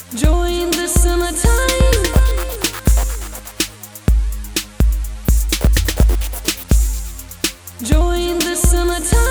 Join the summertime. Join the summertime.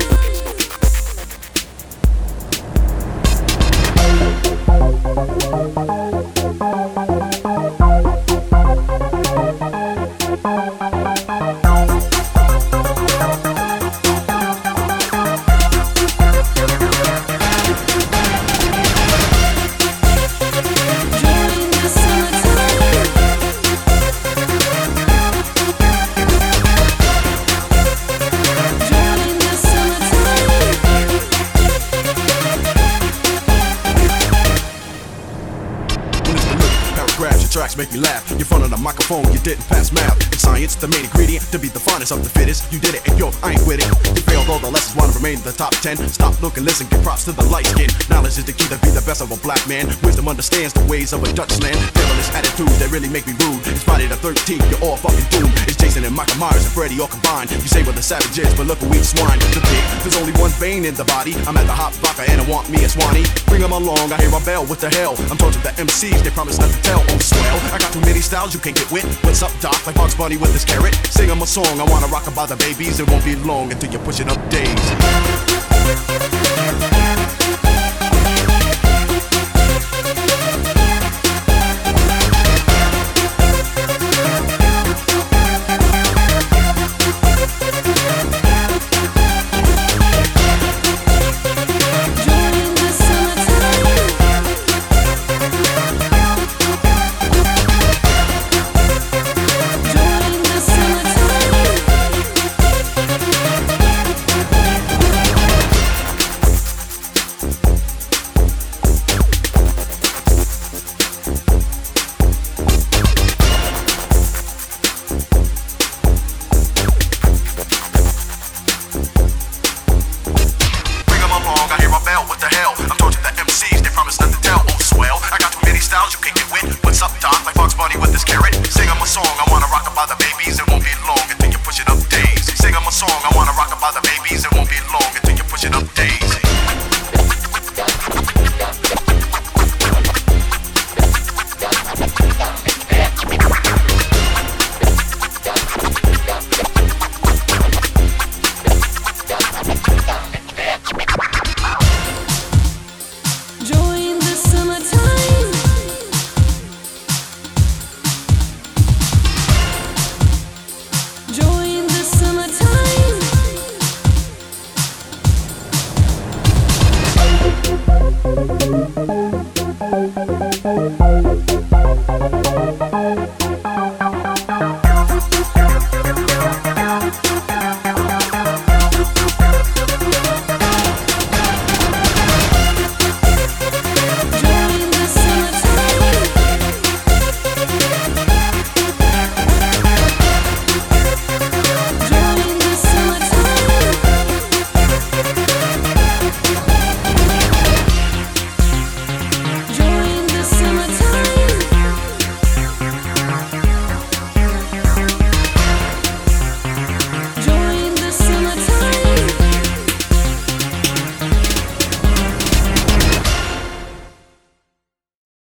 Tracks make me laugh. In front of the microphone, you didn't pass math. In science, the main ingredient to be the finest of the fittest. You did it, and yo, I ain't with it. You failed all the lessons, wanna remain in the top 10. Stop, look, and listen, give props to the light skin. Knowledge is the key to be the best of a black man. Wisdom understands the ways of a Dutchland. Fearless attitudes that really make me rude. It's Friday the 13th, you're all fucking doomed. It's Jason and Michael Myers and Freddy all combined. You say we're the savages, but look who eats swine. The pig, there's only one vein in the body. I'm at the hot vodka and I want me a Swanee. Bring them along, I hear a bell, what the hell? I'm tortured the MCs, they promise not to tell. Oh, swell, I got too many styles you can't get with. What's up, Doc? Like Bugs Bunny with his carrot. Sing 'em a song, I wanna rock about the babies. It won't be long until you're pushing up days. What the hell? I'm torturing the MCs, they promise not to tell. Oh, swell, I got too many styles you can't get with. What's up, Doc? Like Bugs Bunny with his carrot. Sing 'em a song, I wanna rock about the babies. It won't be long until you're pushing up days. Sing 'em a song, I wanna rock about the babies. It won't be long until you're pushing up days. Join the summertime.